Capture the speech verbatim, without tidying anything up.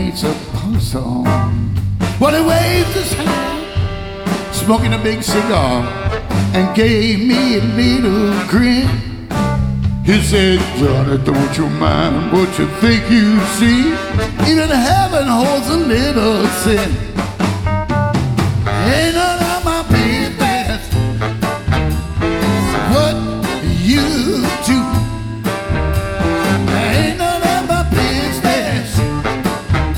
ain't supposed to own. Well, he waved his hand, smoking a big cigar, and gave me a little grin. He said, Johnny, don't you mind what you think you see? Even heaven holds a little sin. Ain't none